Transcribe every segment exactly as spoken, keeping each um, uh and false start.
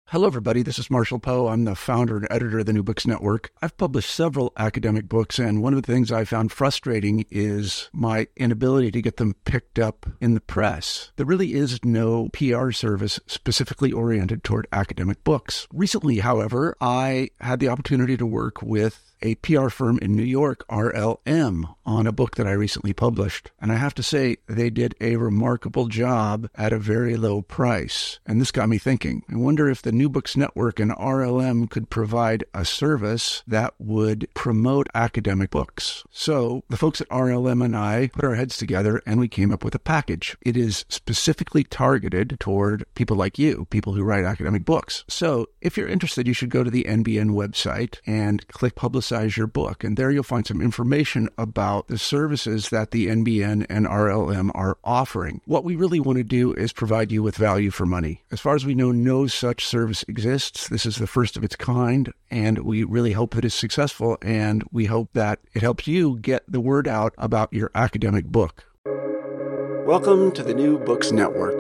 Hello, everybody. This is Marshall Poe. I'm the founder and editor of the New Books Network. I've published several academic books, and one of the things I found frustrating is my inability to get them picked up in the press. There really is no P R service specifically oriented toward academic books. Recently, however, I had the opportunity to work with a P R firm in New York, R L M, on a book that I recently published. And I have to say, they did a remarkable job at a very low price. And this got me thinking. I wonder if the New Books Network and R L M could provide a service that would promote academic books. So the folks at R L M and I put our heads together and we came up with a package. It is specifically targeted toward people like you, people who write academic books. So if you're interested, you should go to the N B N website and click Publicize your book. And there you'll find some information about the services that the N B N and R L M are offering. What we really want to do is provide you with value for money. As far as we know, no such service exists. This is the first of its kind, and we really hope that it's successful, and we hope that it helps you get the word out about your academic book. Welcome to the New Books Network.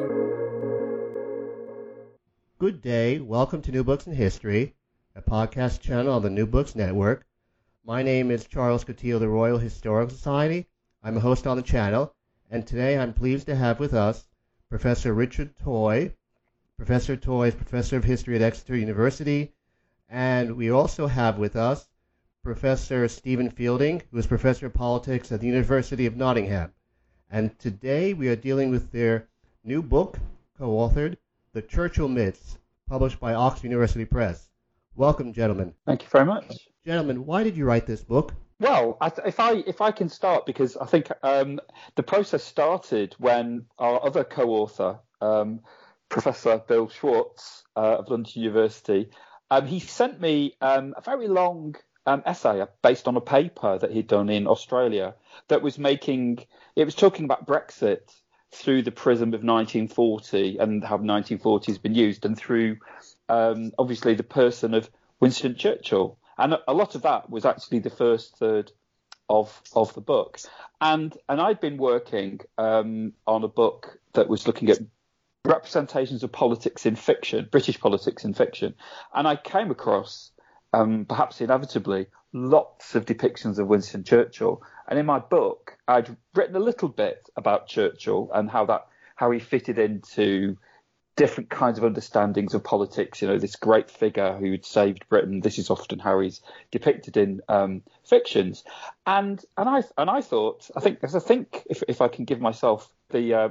Good day. Welcome to New Books in History, a podcast channel on the New Books Network. My name is Charles Coutinho of the Royal Historical Society. I'm a host on the channel, and today I'm pleased to have with us Professor Richard Toye. Professor Toye is Professor of History at Exeter University, and we also have with us Professor Stephen Fielding, who is Professor of Politics at the University of Nottingham. And today we are dealing with their new book, co-authored, The Churchill Myths, published by Oxford University Press. Welcome, gentlemen. Thank you very much. Gentlemen, why did you write this book? Well, I, if I if I can start, because I think um, the process started when our other co-author, um, Professor Bill Schwartz uh, of London University, um, he sent me um, a very long um, essay based on a paper that he'd done in Australia that was making, it was talking about Brexit through the prism of nineteen forty and how nineteen forty has been used, and through um, obviously the person of Winston Churchill. And a lot of that was actually the first third of of the book. And and I'd been working um, on a book that was looking at representations of politics in fiction, British politics in fiction. And I came across, um, perhaps inevitably, lots of depictions of Winston Churchill. And in my book, I'd written a little bit about Churchill and how that how he fitted into different kinds of understandings of politics. You know, this great figure who had saved Britain. This is often how he's depicted in um, fictions. And and I and I thought, I think, as I think, if if I can give myself the uh,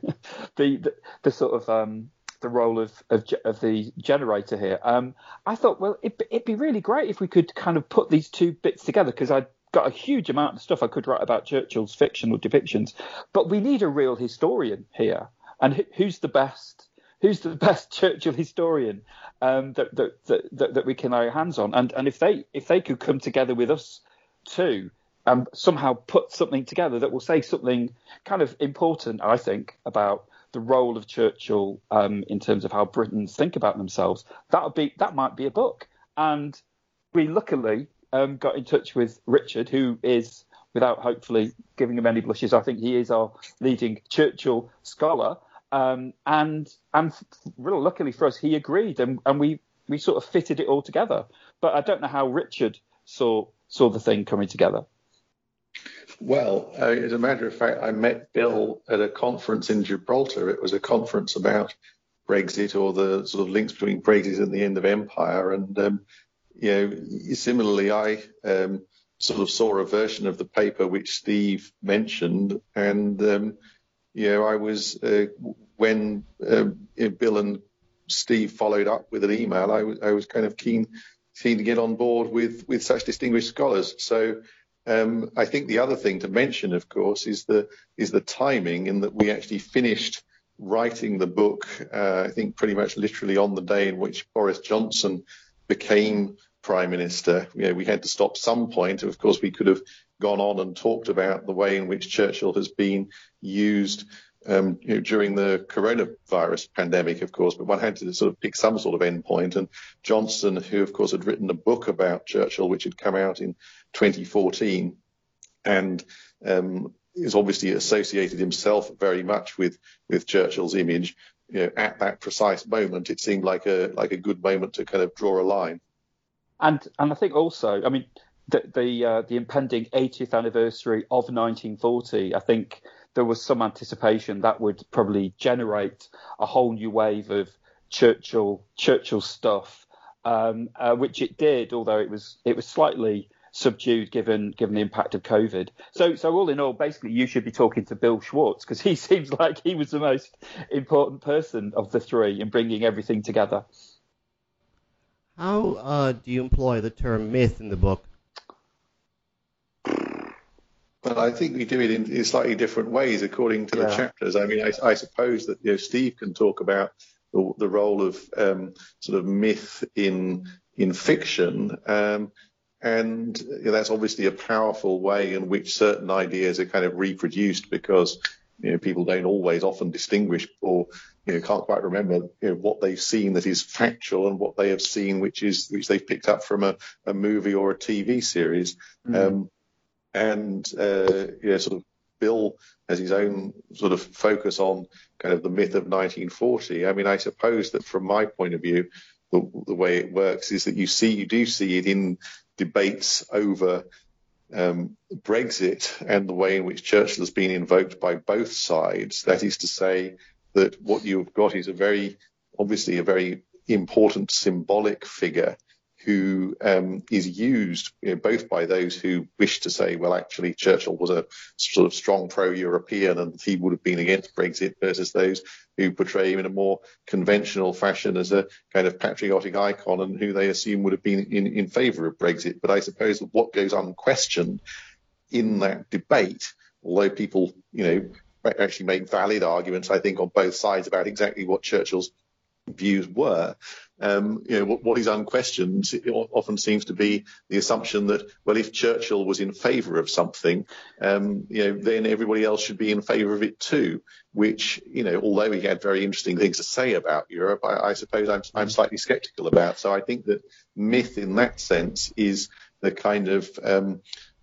the, the the sort of um, the role of of, of the generator here, um, I thought, well, it, it'd be really great if we could kind of put these two bits together, because I'd got a huge amount of stuff I could write about Churchill's fictional depictions, but we need a real historian here. And who, who's the best? Who's the best Churchill historian um, that, that, that that we can lay our hands on? And and if they if they could come together with us too, and um, somehow put something together that will say something kind of important, I think, about the role of Churchill um, in terms of how Britons think about themselves, that would be that might be a book. And we luckily um, got in touch with Richard, who is, without hopefully giving him any blushes, I think he is our leading Churchill scholar. Um, and and really luckily for us, he agreed, and, and we, we sort of fitted it all together. But I don't know how Richard saw saw the thing coming together. Well, uh, as a matter of fact, I met Bill at a conference in Gibraltar. It was a conference about Brexit, or the sort of links between Brexit and the end of empire. And um, you know, similarly, I um, sort of saw a version of the paper which Steve mentioned, and um, you know, I was, uh, when uh, Bill and Steve followed up with an email, I was, I was kind of keen, keen to get on board with, with such distinguished scholars. So um, I think the other thing to mention, of course, is the, is the timing, in that we actually finished writing the book, uh, I think pretty much literally on the day in which Boris Johnson became Prime Minister. You know, we had to stop some point. Of course, we could have gone on and talked about the way in which Churchill has been used um, you know, during the coronavirus pandemic, of course, but one had to sort of pick some sort of endpoint. And Johnson, who, of course, had written a book about Churchill, which had come out in twenty fourteen, and um, is obviously associated himself very much with, with Churchill's image, you know, at that precise moment, it seemed like a like a good moment to kind of draw a line. And and I think also, I mean, the the, uh, the impending eightieth anniversary of nineteen forty, I think there was some anticipation that would probably generate a whole new wave of Churchill Churchill stuff, um, uh, which it did, although it was it was slightly subdued given given the impact of COVID. So so all in all, basically, you should be talking to Bill Schwartz, because he seems like he was the most important person of the three in bringing everything together. How uh, do you employ the term myth in the book? Well, I think we do it in, in slightly different ways according to the Yeah. chapters. I mean, I, I suppose that, you know, Steve can talk about the, the role of um, sort of myth in in fiction, um, and you know, that's obviously a powerful way in which certain ideas are kind of reproduced, because you know people don't always often distinguish, or you know can't quite remember you know, what they've seen that is factual and what they have seen which is which they've picked up from a, a movie or a T V series. Mm. Um, And, uh, you know, sort of Bill has his own sort of focus on kind of the myth of nineteen forty. I mean, I suppose that from my point of view, the, the way it works is that you see, you do see it in debates over um, Brexit and the way in which Churchill has been invoked by both sides. That is to say that what you've got is a very, obviously a very important symbolic figure who um, is used you know, both by those who wish to say, well, actually, Churchill was a sort of strong pro-European and he would have been against Brexit, versus those who portray him in a more conventional fashion as a kind of patriotic icon and who they assume would have been in, in favour of Brexit. But I suppose what goes unquestioned in that debate, although people, you know, actually make valid arguments, I think, on both sides about exactly what Churchill's views were, um, you know, what, what is unquestioned it often seems to be the assumption that, well, if Churchill was in favour of something, um, you know, then everybody else should be in favour of it too, which, you know, although he had very interesting things to say about Europe, I, I suppose I'm, I'm slightly sceptical about. So I think that myth in that sense is the kind of, um,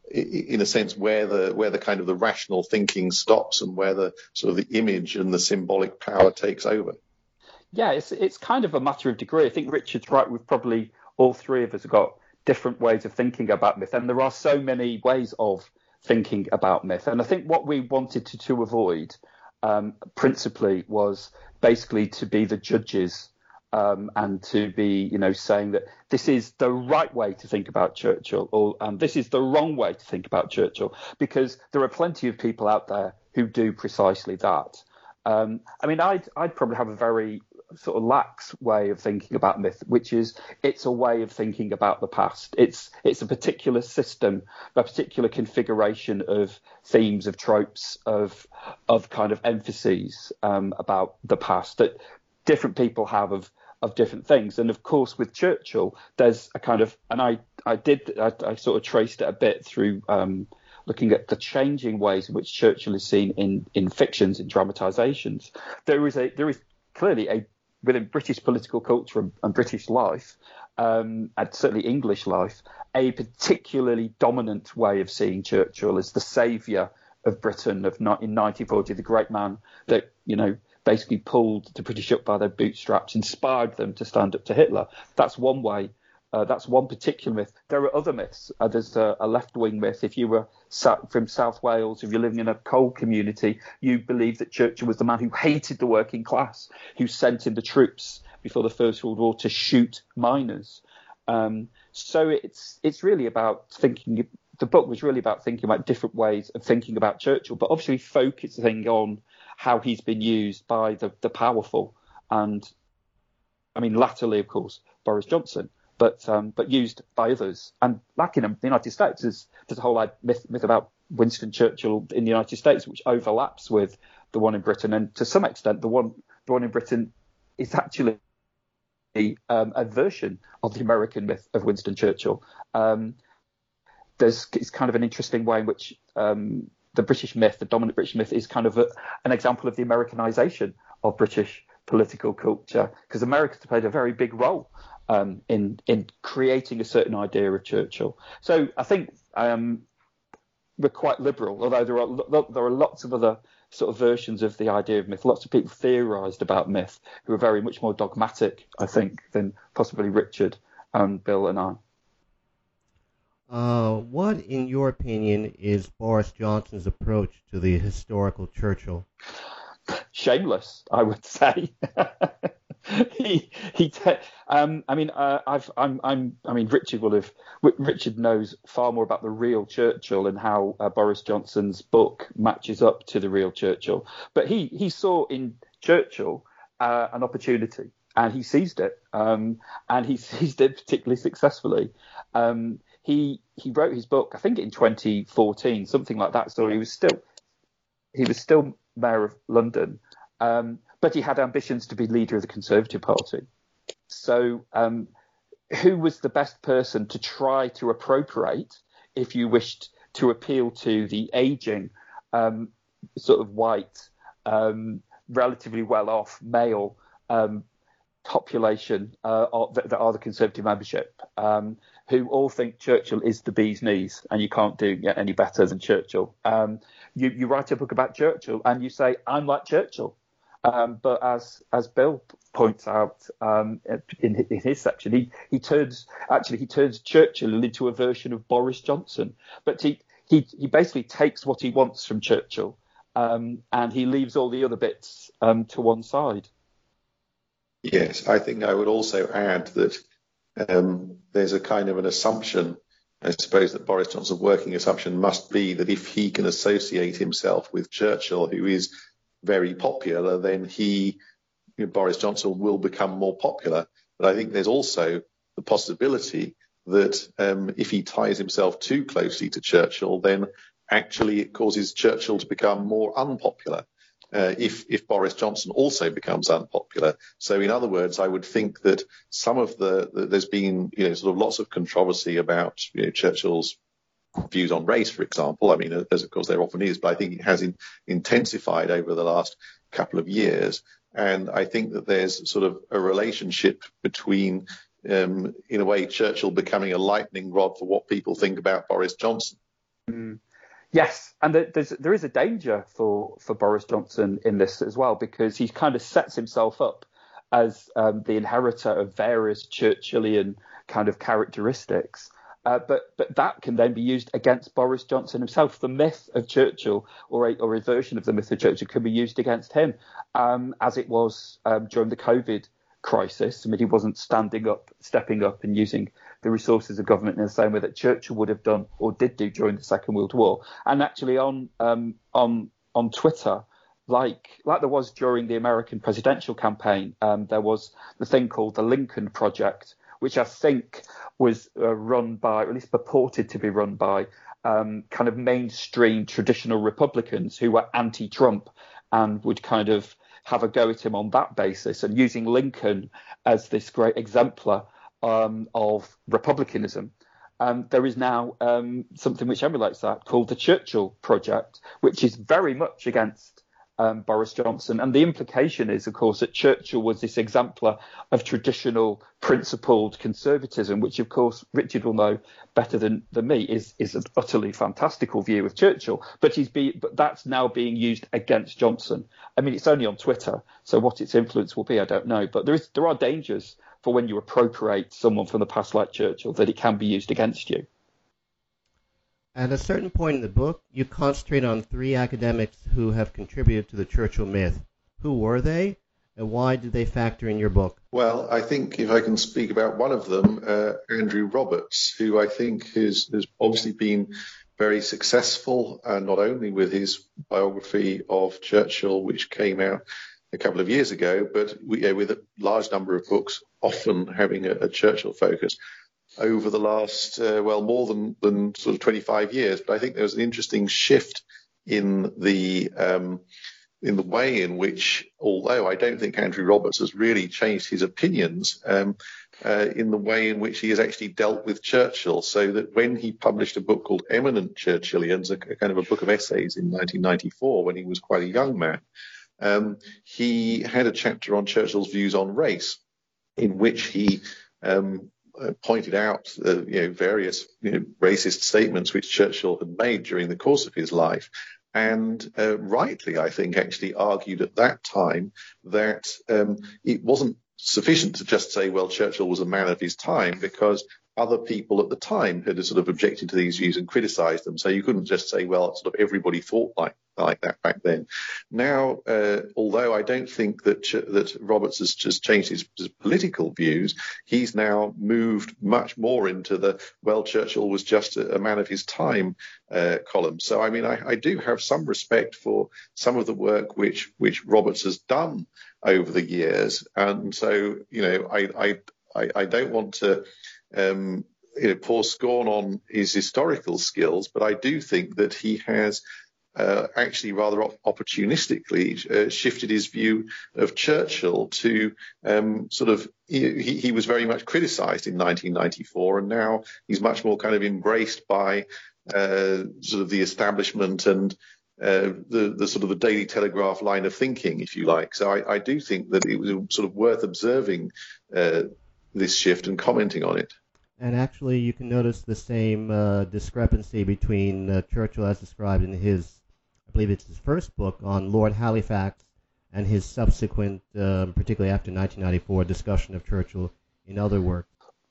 in a sense, where the where the kind of the rational thinking stops and where the sort of the image and the symbolic power takes over. Yeah, it's it's kind of a matter of degree. I think Richard's right. We've probably, all three of us have got different ways of thinking about myth, and there are so many ways of thinking about myth. And I think what we wanted to, to avoid um, principally was basically to be the judges um, and to be, you know, saying that this is the right way to think about Churchill, or um, this is the wrong way to think about Churchill, because there are plenty of people out there who do precisely that. Um, I mean, I'd, I'd probably have a very sort of lax way of thinking about myth, which is it's a way of thinking about the past. It's it's a particular system, a particular configuration of themes, of tropes, of of kind of emphases um, about the past that different people have of of different things. And of course, with Churchill, there's a kind of, and I I did I, I sort of traced it a bit through um, looking at the changing ways in which Churchill is seen in in fictions, in dramatizations. There is a there is clearly a within British political culture and, and British life, um, and certainly English life, a particularly dominant way of seeing Churchill as the saviour of Britain of in nineteen forty, the great man that, you know, basically pulled the British up by their bootstraps, inspired them to stand up to Hitler. That's one way. Uh, that's one particular myth. There are other myths. Uh, there's a, a left-wing myth. If you were sat from South Wales, if you're living in a coal community, you believe that Churchill was the man who hated the working class, who sent in the troops before the First World War to shoot miners. Um, so it's it's really about thinking. The book was really about thinking about different ways of thinking about Churchill, but obviously focusing on how he's been used by the, the powerful, and I mean latterly, of course, Boris Johnson. But um, but used by others. And like in the United States, there's, there's a whole like, myth, myth about Winston Churchill in the United States, which overlaps with the one in Britain. And to some extent, the one the one in Britain is actually um, a version of the American myth of Winston Churchill. Um, there's it's kind of an interesting way in which um, the British myth, the dominant British myth, is kind of a, an example of the Americanization of British political culture, because America played a very big role Um, in in creating a certain idea of Churchill. So I think um, we're quite liberal, although there are there are lots of other sort of versions of the idea of myth. Lots of people theorised about myth who are very much more dogmatic, I think, than possibly Richard and Bill and I. Uh, what, in your opinion, is Boris Johnson's approach to the historical Churchill? Shameless, I would say. he he. Te- um, I mean, uh, I've I'm I'm. I mean, Richard will have. Richard knows far more about the real Churchill and how uh, Boris Johnson's book matches up to the real Churchill. But he he saw in Churchill uh, an opportunity, and he seized it. Um, and he seized it particularly successfully. Um, he he wrote his book, I think, in twenty fourteen, something like that. So he was still he was still mayor of London. Um, but he had ambitions to be leader of the Conservative Party. So um, who was the best person to try to appropriate, if you wished to appeal to the ageing, um, sort of white, um, relatively well-off male um, population uh, that, that are the Conservative membership, um, who all think Churchill is the bee's knees and you can't do any better than Churchill. Um, you, you write a book about Churchill and you say, I'm like Churchill. Um, but as as Bill points out um, in, in his section, he, he turns actually he turns Churchill into a version of Boris Johnson. But he he, he basically takes what he wants from Churchill um, and he leaves all the other bits um, to one side. Yes, I think I would also add that um, there's a kind of an assumption, I suppose, that Boris Johnson's working assumption must be that if he can associate himself with Churchill, who is very popular, then he, you know, Boris Johnson will become more popular. But I think there's also the possibility that um, if he ties himself too closely to Churchill, then actually it causes Churchill to become more unpopular. Uh, if, if Boris Johnson also becomes unpopular. So in other words, I would think that some of the, the there's been, you know, sort of lots of controversy about, you know, Churchill's views on race, for example. I mean, as of course there often is, but I think it has in, intensified over the last couple of years. And I think that there's sort of a relationship between, um, in a way, Churchill becoming a lightning rod for what people think about Boris Johnson. Mm. Yes, and there's, there is a danger for, for Boris Johnson in this as well, because he kind of sets himself up as um, the inheritor of various Churchillian kind of characteristics. Uh, but but that can then be used against Boris Johnson himself. The myth of Churchill, or a, or a version of the myth of Churchill, can be used against him, um, as it was um, during the COVID crisis. I mean, he wasn't standing up, stepping up and using the resources of government in the same way that Churchill would have done or did do during the Second World War. And actually on um, on on Twitter, like like there was during the American presidential campaign, um, there was the thing called the Lincoln Project, which I think was uh, run by, or at least purported to be run by, um, kind of mainstream traditional Republicans who were anti-Trump and would kind of have a go at him on that basis, and using Lincoln as this great exemplar um, of republicanism. Um, there is now um, something which emulates that called the Churchill Project, which is very much against Um, Boris Johnson. And the implication is, of course, that Churchill was this exemplar of traditional principled conservatism, which, of course, Richard will know better than, than me, is, is an utterly fantastical view of Churchill. But he's be, but that's now being used against Johnson. I mean, it's only on Twitter, so what its influence will be, I don't know. But there is there are dangers for when you appropriate someone from the past like Churchill, that it can be used against you. At a certain point in the book, you concentrate on three academics who have contributed to the Churchill myth. Who were they, and why did they factor in your book? Well, I think if I can speak about one of them, uh, Andrew Roberts, who I think has, has obviously been very successful, uh, not only with his biography of Churchill, which came out a couple of years ago, but we, uh, with a large number of books, often having a, a Churchill focus over the last, uh, well, more than, than sort of twenty-five years. But I think there was an interesting shift in the um, in the way in which, although I don't think Andrew Roberts has really changed his opinions, um, uh, in the way in which he has actually dealt with Churchill. So that when he published a book called Eminent Churchillians, a, a kind of a book of essays in nineteen ninety-four, when he was quite a young man, um, he had a chapter on Churchill's views on race, in which he um, Uh, pointed out uh, you know, various you know, racist statements which Churchill had made during the course of his life, and uh, rightly, I think, actually argued at that time that um, it wasn't sufficient to just say, well, Churchill was a man of his time, because other people at the time had sort of objected to these views and criticised them. So you couldn't just say, well, sort of everybody thought like like that back then. Now, uh, although I don't think that Ch- that Roberts has just changed his, his political views, he's now moved much more into the, well, Churchill was just a, a man of his time uh, column. So, I mean, I, I do have some respect for some of the work which which Roberts has done over the years. And so, you know, I I, I, I don't want to Um, you know, pour scorn on his historical skills, but I do think that he has uh, actually rather op- opportunistically uh, shifted his view of Churchill to um, sort of, he, he was very much criticised in nineteen ninety-four, and now he's much more kind of embraced by uh, sort of the establishment and uh, the, the sort of the Daily Telegraph line of thinking, if you like. So I, I do think that it was sort of worth observing uh, this shift and commenting on it. And actually, you can notice the same uh, discrepancy between uh, Churchill as described in his, I believe it's his first book on Lord Halifax, and his subsequent, uh, particularly after nineteen ninety-four, discussion of Churchill in other works.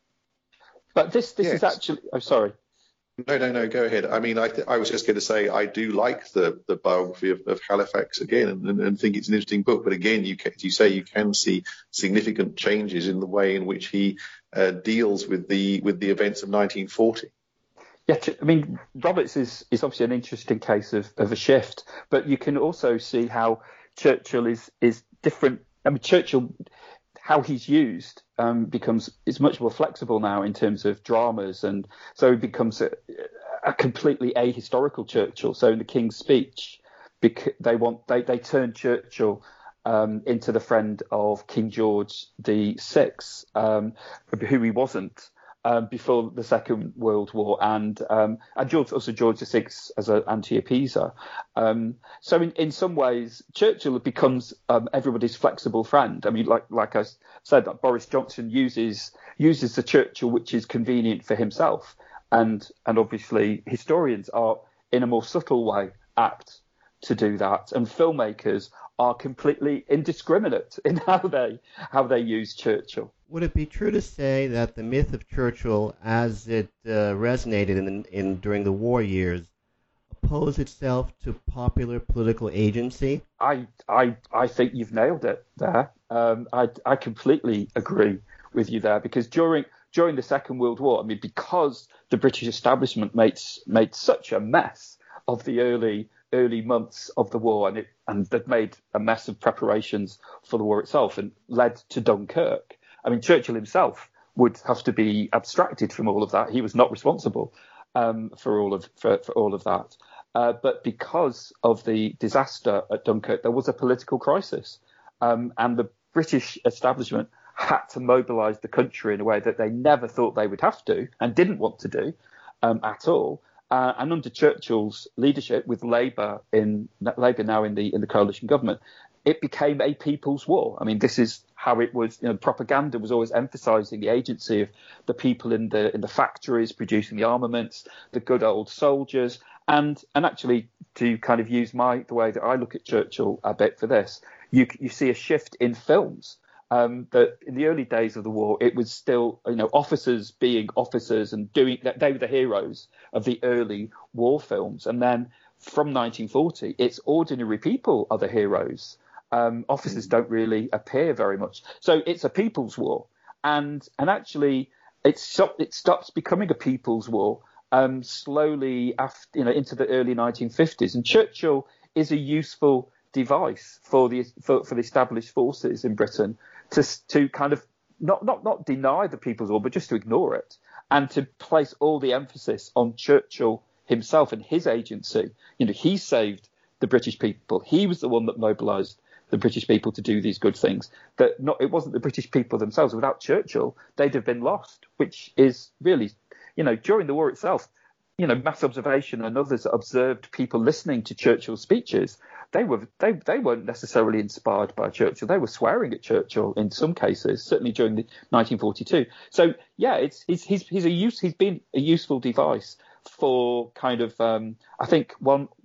But this this yes. is actually, I'm oh, sorry. No, no, no, go ahead. I mean, I, th- I was just going to say I do like the, the biography of, of Halifax again, and, and think it's an interesting book. But again, you can, you say you can see significant changes in the way in which he uh, deals with the with the events of nineteen forty. Yeah, I mean, Roberts is, is obviously an interesting case of, of a shift, but you can also see how Churchill is is different. I mean, Churchill, how he's used um, becomes is much more flexible now in terms of dramas, and so he becomes a, a completely ahistorical Churchill. So in the King's Speech, bec- they want they they turn Churchill um, into the friend of King George the Sixth, um, who he wasn't um, before the Second World War, and um, and George also George the Sixth as an anti-appeaser. Um, so in, in some ways, Churchill becomes um, everybody's flexible friend. I mean, like like I said, that Boris Johnson uses uses the Churchill which is convenient for himself, and and obviously historians are in a more subtle way apt to do that, and filmmakers are completely indiscriminate in how they how they use Churchill. Would it be true to say that the myth of Churchill, as it uh, resonated in, in during the war years, opposed itself to popular political agency? I I I think you've nailed it there. Um, I I completely agree with you there, because during during the Second World War, I mean, because the British establishment made made such a mess of the early early months of the war, and it and they'd made a mess of preparations for the war itself, and led to Dunkirk. I mean, Churchill himself would have to be abstracted from all of that. He was not responsible um, for all of for, for all of that. Uh, but because of the disaster at Dunkirk, there was a political crisis, um, and the British establishment had to mobilise the country in a way that they never thought they would have to, and didn't want to do um, at all. Uh, and under Churchill's leadership, with Labour in Labour now in the in the coalition government, it became a people's war. I mean, this is how it was. You know, propaganda was always emphasising the agency of the people in the in the factories producing the armaments, the good old soldiers, and and actually to kind of use my the way that I look at Churchill a bit for this, you you see a shift in films. Um, that in the early days of the war, it was still, you know, officers being officers and doing that. They were the heroes of the early war films. And then from nineteen forty, it's ordinary people are the heroes. Um, officers don't really appear very much. So it's a people's war. And and actually, it's, it stops becoming a people's war um, slowly after, you know, into the early nineteen fifties. And Churchill is a useful device for the for, for the established forces in Britain to to kind of not, not not deny the People's War, but just to ignore it, and to place all the emphasis on Churchill himself and his agency. You know, he saved the British people. He was the one that mobilised the British people to do these good things. That not it wasn't the British people themselves. Without Churchill, they'd have been lost, which is really, you know, during the war itself, you know, Mass Observation and others observed people listening to Churchill's speeches. They were they they weren't necessarily inspired by Churchill. They were swearing at Churchill in some cases, certainly during the nineteen forty-two. So yeah, it's he's he's he's a use he's been a useful device for kind of um, I think one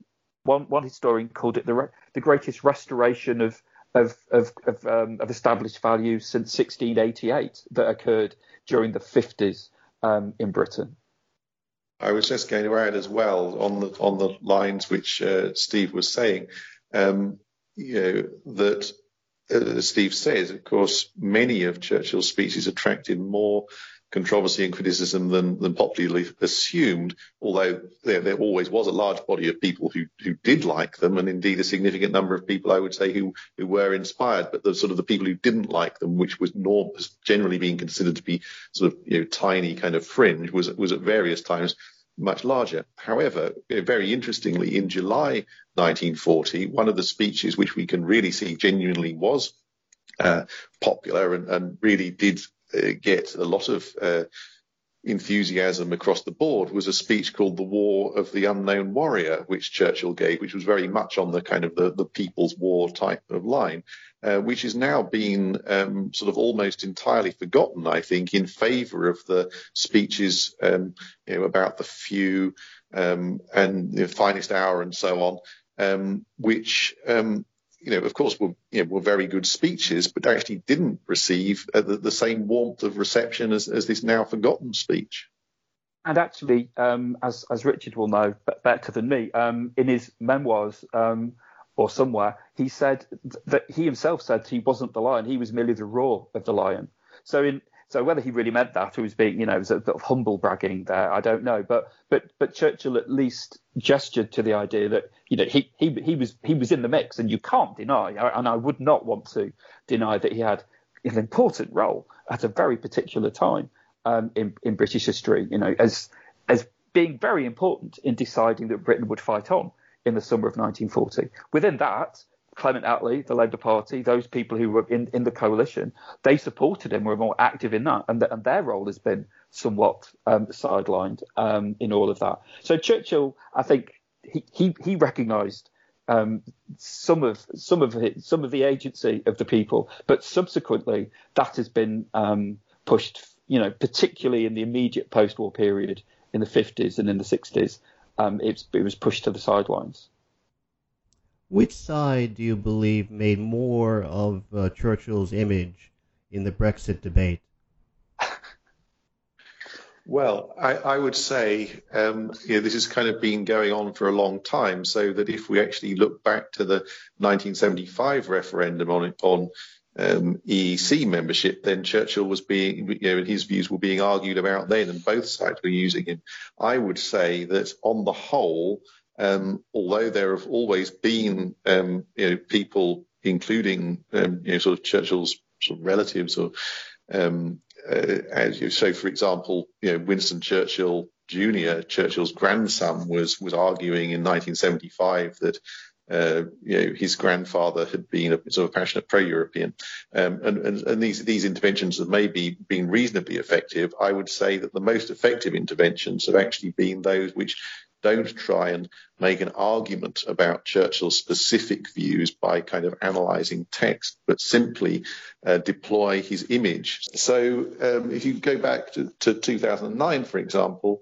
one one historian called it the re- the greatest restoration of of of of, um, of established values since sixteen eighty-eight that occurred during the fifties um, in Britain. I was just going to add as well on the on the lines which uh, Steve was saying, um, you know, that uh, as Steve says, of course, many of Churchill's speeches attracted more controversy and criticism than, than popularly assumed, although there, there always was a large body of people who, who did like them, and indeed a significant number of people, I would say, who, who were inspired. But the sort of the people who didn't like them, which was norm, generally being considered to be sort of, you know, tiny kind of fringe, was, was at various times much larger. However, very interestingly, in July nineteen forty, one of the speeches which we can really see genuinely was uh, popular and, and really did uh, get a lot of uh, enthusiasm across the board was a speech called The War of the Unknown Warrior, which Churchill gave, which was very much on the kind of the, the People's War type of line, uh, which is now being um, sort of almost entirely forgotten, I think, in favour of the speeches um, you know, about the few um, and the finest hour and so on, um, which um, you know, of course, were, you know, were very good speeches, but actually didn't receive uh, the, the same warmth of reception as, as this now forgotten speech. And actually, um, as as Richard will know better than me, um, in his memoirs um, or somewhere, he said that he himself said he wasn't the lion; he was merely the roar of the lion. So in So whether he really meant that or was being, you know, sort of humble bragging there, I don't know. But but but Churchill at least gestured to the idea that, you know, he he he was he was in the mix, and you can't deny, and I would not want to deny that he had an important role at a very particular time um, in in British history, you know, as as being very important in deciding that Britain would fight on in the summer of nineteen forty. Within that, Clement Attlee, the Labour Party, those people who were in, in the coalition, they supported him, were more active in that, and, the, and their role has been somewhat um, sidelined um, in all of that. So Churchill, I think, he he, he recognised um, some of some of it, some of the agency of the people, but subsequently that has been um, pushed, you know, particularly in the immediate post-war period in the fifties and in the sixties, um, it's, it was pushed to the sidelines. Which side do you believe made more of uh, Churchill's image in the Brexit debate? Well, I, I would say um, you know, this has kind of been going on for a long time, so that if we actually look back to the nineteen seventy-five referendum on on um, E E C membership, then Churchill was being, you know, his views were being argued about then, and both sides were using him. I would say that on the whole, Um, although there have always been um, you know, people, including um, you know, sort of Churchill's sort of relatives, or um, uh, as you say, for example, you know, Winston Churchill Junior, Churchill's grandson, was was arguing in nineteen seventy-five that uh, you know, his grandfather had been a sort of passionate pro-European, um, and, and, and these these interventions have maybe been reasonably effective. I would say that the most effective interventions have actually been those which don't try and make an argument about Churchill's specific views by kind of analysing text, but simply uh, deploy his image. So um, if you go back to, to two thousand nine, for example,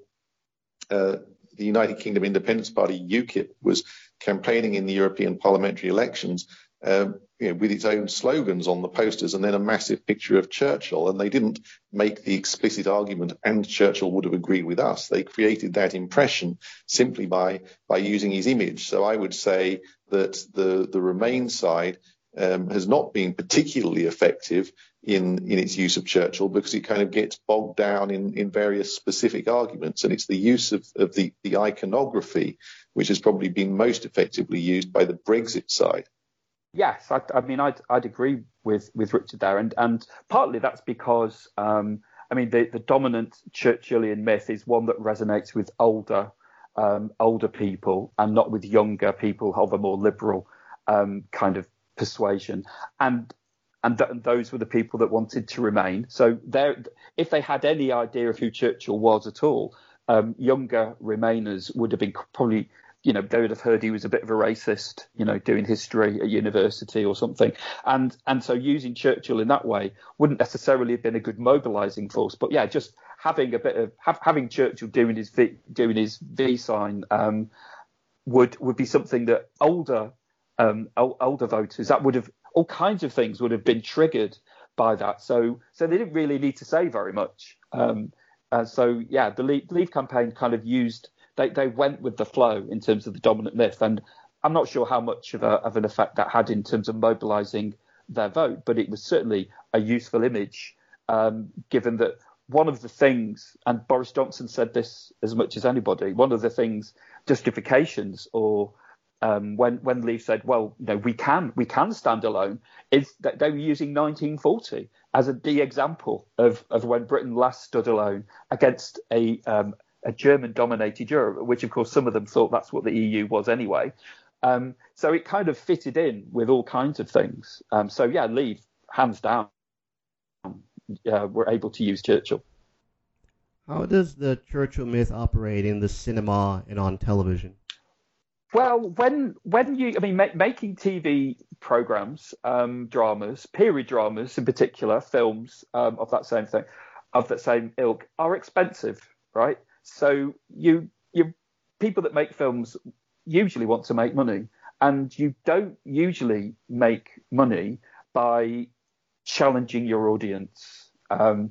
uh, the United Kingdom Independence Party, UKIP, was campaigning in the European parliamentary elections um, you know, with its own slogans on the posters, and then a massive picture of Churchill. And they didn't make the explicit argument, and Churchill would have agreed with us. They created that impression simply by by using his image. So I would say that the, the Remain side um, has not been particularly effective in, in its use of Churchill, because it kind of gets bogged down in, in various specific arguments. And it's the use of, of the, the iconography which has probably been most effectively used by the Brexit side. Yes, I, I mean, I'd, I'd agree with, with Richard there, and and partly that's because um, I mean the, the dominant Churchillian myth is one that resonates with older um, older people and not with younger people of a more liberal um, kind of persuasion, and and, th- and those were the people that wanted to remain. So there, if they had any idea of who Churchill was at all, um, younger Remainers would have been probably, you know, they would have heard he was a bit of a racist, you know, doing history at university or something. And and so using Churchill in that way wouldn't necessarily have been a good mobilizing force. But yeah, just having a bit of have, having Churchill doing his V, doing his V sign um, would would be something that older um, older voters, that would have, all kinds of things would have been triggered by that. So so they didn't really need to say very much. Um, uh, so yeah, the Leave, Leave campaign kind of used, they, they went with the flow in terms of the dominant myth, and I'm not sure how much of, a, of an effect that had in terms of mobilising their vote, but it was certainly a useful image, um, given that one of the things, and Boris Johnson said this as much as anybody, one of the things, justifications, or um, when when Leave said, well, you know, we can we can stand alone, is that they were using nineteen forty as a the example of, of when Britain last stood alone against a um, a German-dominated Europe, which of course some of them thought that's what the E U was anyway. Um, so it kind of fitted in with all kinds of things. Um, so yeah, Leave, hands down, uh, were able to use Churchill. How does the Churchill myth operate in the cinema and on television? Well, when when you, I mean, ma- making T V programs, um, dramas, period dramas in particular, films um, of that same thing, of that same ilk, are expensive, right? So you you people that make films usually want to make money, and you don't usually make money by challenging your audience. Um,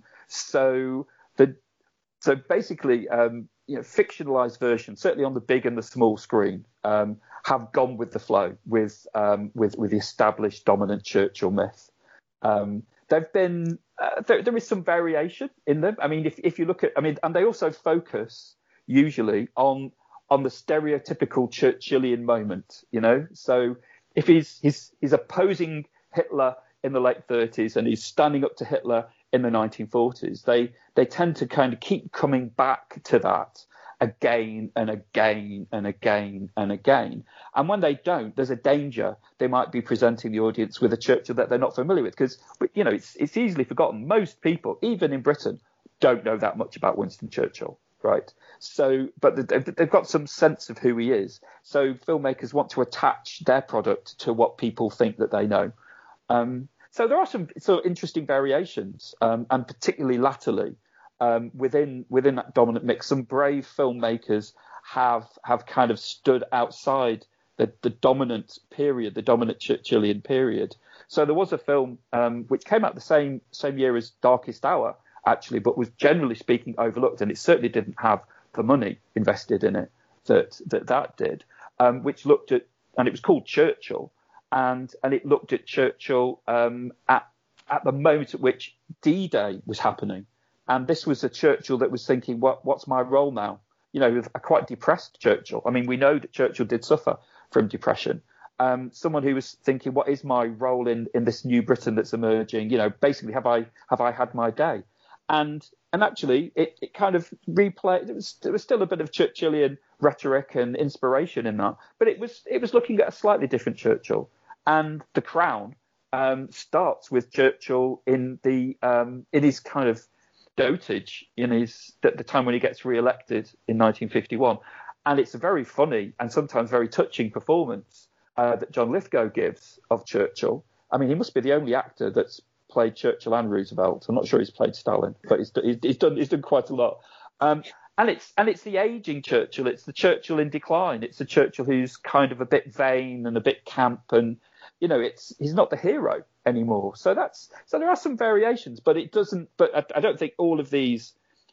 so the so basically, um, you know, fictionalized versions, certainly on the big and the small screen, um, have gone with the flow with um, with with the established dominant Churchill myth. Um, There've been uh, there, there is some variation in them. I mean, if if you look at, I mean, and they also focus usually on on the stereotypical Churchillian moment, you know. So if he's he's he's opposing Hitler in the late thirties and he's standing up to Hitler in the nineteen forties, they they tend to kind of keep coming back to that again and again and again and again. And when they don't, there's a danger they might be presenting the audience with a Churchill that they're not familiar with, because, you know, it's it's easily forgotten. Most people, even in Britain, don't know that much about Winston Churchill, right? So, but they've, they've got some sense of who he is. So filmmakers want to attach their product to what people think that they know. Um, so there are some sort of interesting variations, um, and particularly latterly, um, within within that dominant mix, some brave filmmakers have have kind of stood outside the, the dominant period, the dominant Churchillian period. So there was a film um, which came out the same same year as Darkest Hour, actually, but was generally speaking overlooked, and it certainly didn't have the money invested in it that that, that did, um, which looked at, and it was called Churchill, and and it looked at Churchill um, at at the moment at which D-Day was happening, and this was a Churchill that was thinking, what what's my role now? You know, a quite depressed Churchill. I mean, we know that Churchill did suffer from depression. Um, someone who was thinking, what is my role in, in this new Britain that's emerging? You know, basically, have I have I had my day? And and actually, it, it kind of replayed. There was there was still a bit of Churchillian rhetoric and inspiration in that, but it was it was looking at a slightly different Churchill. And The Crown um, starts with Churchill in the um, in his kind of dotage, in his at the time when he gets re-elected in nineteen fifty-one, and it's a very funny and sometimes very touching performance uh, that John Lithgow gives of Churchill. I mean, he must be the only actor that's played Churchill and Roosevelt. I'm not sure he's played Stalin, but he's, he's done he's done quite a lot. Um, and it's and it's the aging Churchill. It's the Churchill in decline. It's the Churchill who's kind of a bit vain and a bit camp, and you know, it's he's not the hero anymore. So that's so there are some variations, but it doesn't. But I, I don't think all of these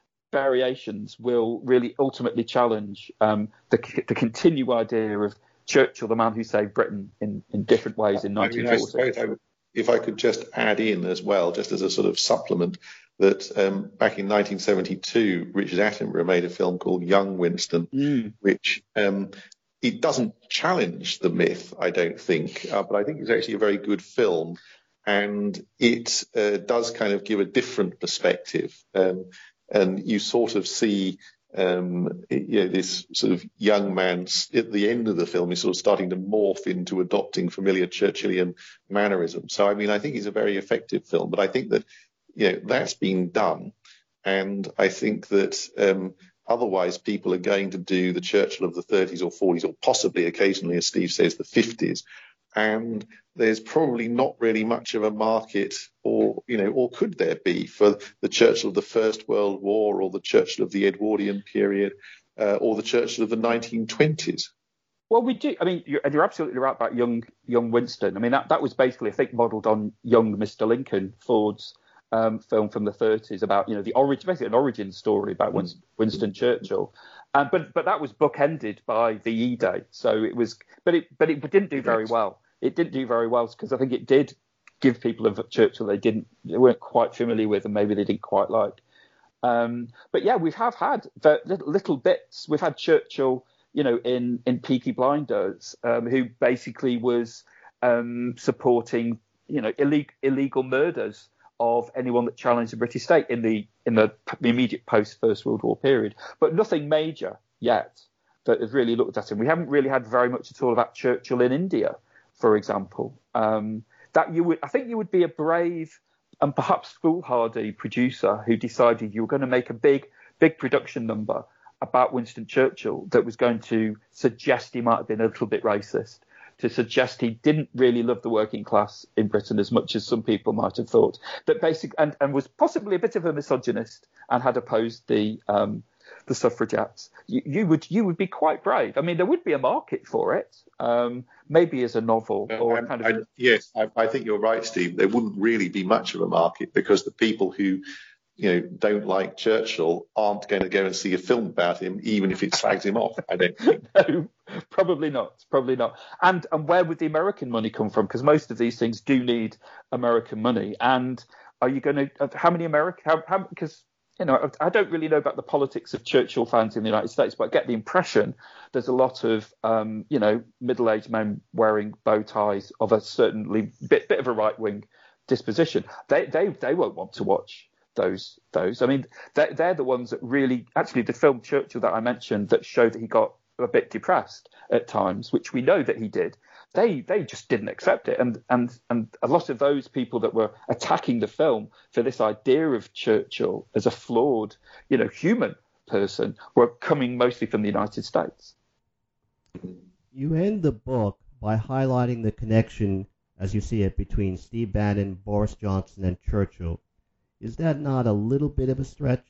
variations will really ultimately challenge um, the the continued idea of Churchill, the man who saved Britain, in, in different ways in nineteen forty. I mean, I suppose I would, if I could just add in as well, just as a sort of supplement, that um, back in nineteen seventy-two, Richard Attenborough made a film called Young Winston, mm. which um, it doesn't challenge the myth, I don't think, uh, but I think it's actually a very good film, and it uh, does kind of give a different perspective, um, and you sort of see um, you know, this sort of young man at the end of the film is sort of starting to morph into adopting familiar Churchillian mannerisms. So, I mean, I think it's a very effective film, but I think that, you know, that's been done. And I think that um, otherwise people are going to do the Churchill of the thirties or forties, or possibly occasionally, as Steve says, the fifties. And there's probably not really much of a market, or, you know, or could there be, for the Churchill of the First World War, or the Churchill of the Edwardian period, uh, or the Churchill of the nineteen twenties. Well, we do. I mean, you're, and you're absolutely right about young young Winston. I mean, that, that was basically, I think, modelled on young Mister Lincoln, Ford's um, film from the thirties about, you know, the origin, basically an origin story about Winston, Winston Churchill. Um, but but that was bookended by the E-Day. So it was, but it but it didn't do very well. It didn't do very well because I think it did give people of Churchill they didn't they weren't quite familiar with and maybe they didn't quite like. Um, but yeah, we have had little, little bits. We've had Churchill, you know, in, in Peaky Blinders, um, who basically was um, supporting, you know, illegal, illegal murders of anyone that challenged the British state in the in the immediate post First World War period. But nothing major yet that has really looked at him. We haven't really had very much at all about Churchill in India, for example. Um, that you would, I think, you would be a brave and perhaps foolhardy producer who decided you were going to make a big, big production number about Winston Churchill that was going to suggest he might have been a little bit racist, to suggest he didn't really love the working class in Britain as much as some people might have thought, that basic and, and was possibly a bit of a misogynist and had opposed the um, the suffragettes. You, you would you would be quite brave. I mean, there would be a market for it, um, maybe as a novel or um, a kind of. I, yes, I, I think you're right, Steve. There wouldn't really be much of a market because the people who, you know, don't like Churchill aren't going to go and see a film about him, even if it slags him off. I don't think. No, probably not. Probably not. And and where would the American money come from? Because most of these things do need American money. And are you going to? How many American? How, how, because you know, I don't really know about the politics of Churchill fans in the United States, but I get the impression there's a lot of, um, you know, middle-aged men wearing bow ties of a certainly bit bit of a right-wing disposition. They they they won't want to watch those those. I mean, they're, they're the ones that really, actually, the film Churchill that I mentioned that showed that he got a bit depressed at times, which we know that he did. They they just didn't accept it, and and and a lot of those people that were attacking the film for this idea of Churchill as a flawed, you know, human person were coming mostly from the United States. You end the book by highlighting the connection, as you see it, between Steve Bannon, Boris Johnson, and Churchill. Is that not a little bit of a stretch?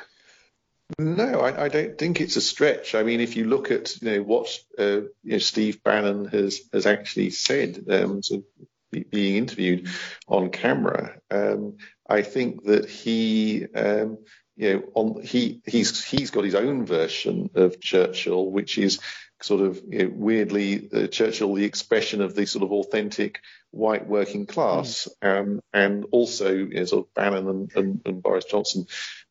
No, I, I don't think it's a stretch. I mean, if you look at you know what uh, you know, Steve Bannon has has actually said, um, so being interviewed on camera, um, I think that he um, you know on he he's he's got his own version of Churchill, which is sort of you know, weirdly uh, Churchill, the expression of the sort of authentic white working class, mm. um, and also you know, sort of Bannon and, and, and Boris Johnson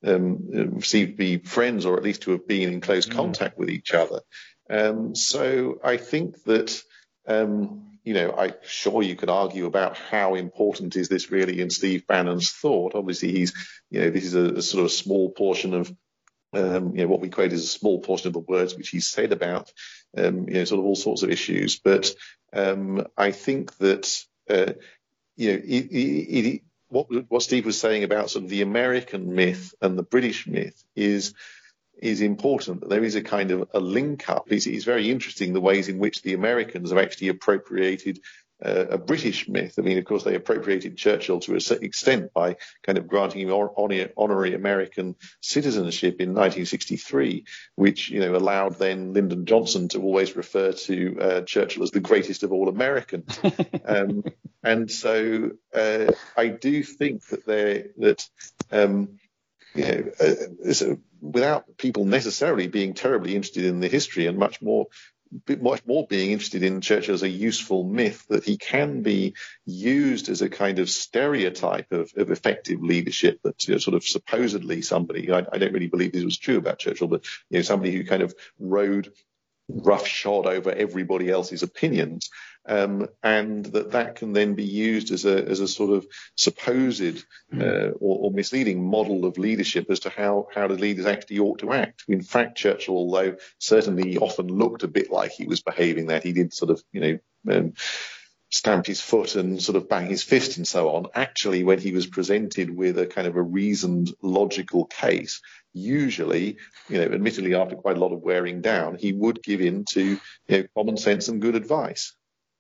um, seem to be friends, or at least to have been in close mm. contact with each other. Um, so I think that um, you know, I'm sure you could argue about how important is this really in Steve Bannon's thought. Obviously, he's you know this is a, a sort of small portion of. Um, you know, what we quote is a small portion of the words which he said about, um, you know, sort of all sorts of issues. But um, I think that, uh, you know, it, it, it, what, what Steve was saying about sort of the American myth and the British myth is is important. There is a kind of a link up. It's, it's very interesting the ways in which the Americans have actually appropriated Uh, a British myth. I mean, of course, they appropriated Churchill to a certain extent by kind of granting him honor, honorary American citizenship in nineteen sixty-three, which, you know, allowed then Lyndon Johnson to always refer to uh, Churchill as the greatest of all Americans. um, and so uh, I do think that they that um, you know, uh, so without people necessarily being terribly interested in the history and much more much more being interested in Churchill as a useful myth, that he can be used as a kind of stereotype of, of effective leadership, that you know, sort of supposedly somebody, I, I don't really believe this was true about Churchill, but you know, somebody who kind of rode roughshod over everybody else's opinions, um, and that that can then be used as a as a sort of supposed uh, or, or misleading model of leadership as to how how the leaders actually ought to act. In fact, Churchill, although certainly often looked a bit like he was behaving that, he did sort of you know um, stamp his foot and sort of bang his fist and so on. Actually, when he was presented with a kind of a reasoned, logical case, usually, you know, admittedly after quite a lot of wearing down, he would give in to you know, common sense and good advice.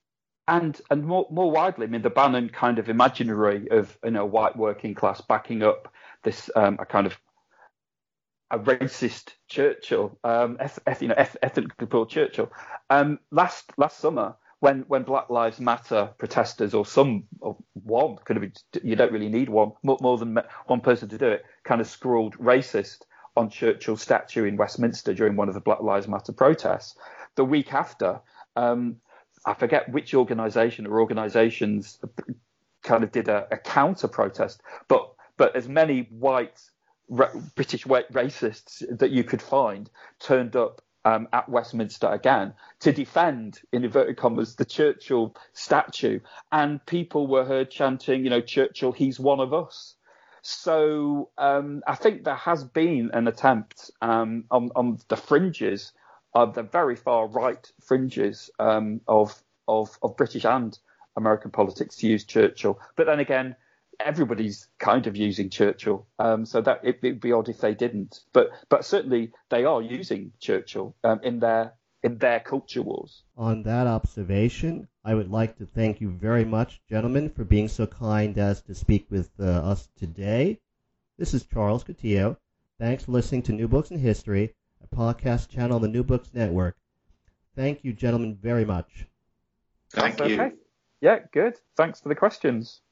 And and more more widely, I mean, the Bannon kind of imaginary of you know white working class backing up this um, a kind of a racist Churchill, um, eth- eth- you know, eth- ethnically poor Churchill. Um, last last summer, when when Black Lives Matter protesters, or some, or one, could have been, you don't really need one, more, more than one person to do it, kind of scrawled racist on Churchill's statue in Westminster during one of the Black Lives Matter protests. The week after, um, I forget which organisation or organisations kind of did a, a counter protest, but but as many white British racists that you could find turned up um, at Westminster again to defend, in inverted commas, the Churchill statue. And people were heard chanting, you know, Churchill, he's one of us. So um, I think there has been an attempt um, on, on the fringes, of the very far right fringes um, of, of, of British and American politics, to use Churchill. But then again, everybody's kind of using Churchill, um, so that it would be odd if they didn't. But but certainly they are using Churchill um, in their in their culture wars. On that observation, I would like to thank you very much, gentlemen, for being so kind as to speak with uh, us today. This is Charles Coutinho. Thanks for listening to New Books in History, a podcast channel on the New Books Network. Thank you, gentlemen, very much. Thank That's you. Okay. Yeah, good. Thanks for the questions.